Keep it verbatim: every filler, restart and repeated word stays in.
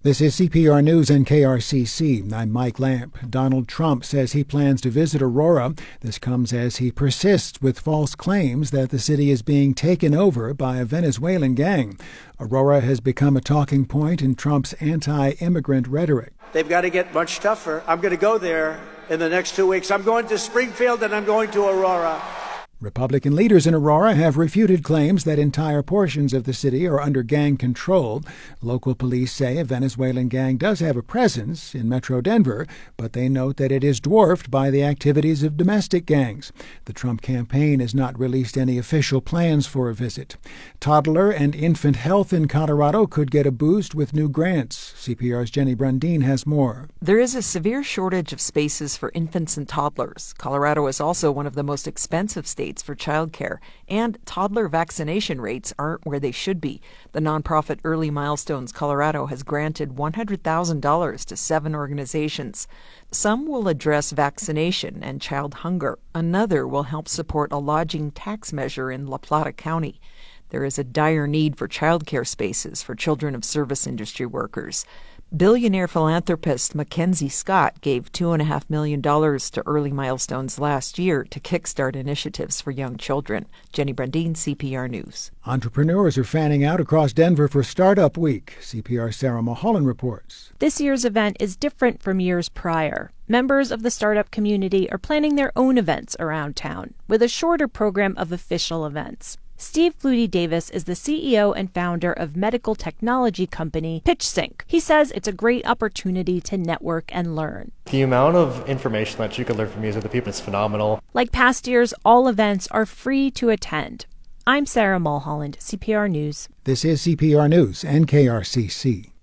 This is C P R News and K R C C. I'm Mike Lamp. Donald Trump says he plans to visit Aurora. This comes as he persists with false claims that the city is being taken over by a Venezuelan gang. Aurora has become a talking point in Trump's anti-immigrant rhetoric. They've got to get much tougher. I'm going to go there in the next two weeks. I'm going to Springfield and I'm going to Aurora. Republican leaders in Aurora have refuted claims that entire portions of the city are under gang control. Local police say a Venezuelan gang does have a presence in Metro Denver, but they note that it is dwarfed by the activities of domestic gangs. The Trump campaign has not released any official plans for a visit. Toddler and infant health in Colorado could get a boost with new grants. C P R's Jenny Brundin has more. There is a severe shortage of spaces for infants and toddlers. Colorado is also one of the most expensive states for childcare, and toddler vaccination rates aren't where they should be. The nonprofit Early Milestones Colorado has granted one hundred thousand dollars to seven organizations. Some will address vaccination and child hunger. Another will help support a lodging tax measure in La Plata County. There is a dire need for childcare spaces for children of service industry workers. Billionaire philanthropist Mackenzie Scott gave two point five million dollars to Early Milestones last year to kickstart initiatives for young children. Jenny Brundin, C P R News. Entrepreneurs are fanning out across Denver for Startup Week. C P R's Sarah Mulholland reports. This year's event is different from years prior. Members of the startup community are planning their own events around town, with a shorter program of official events. Steve Flutie Davis is the C E O and founder of medical technology company PitchSync. He says it's a great opportunity to network and learn. The amount of information that you can learn from these other people is phenomenal. Like past years, all events are free to attend. I'm Sarah Mulholland, C P R News. This is C P R News and K R C C.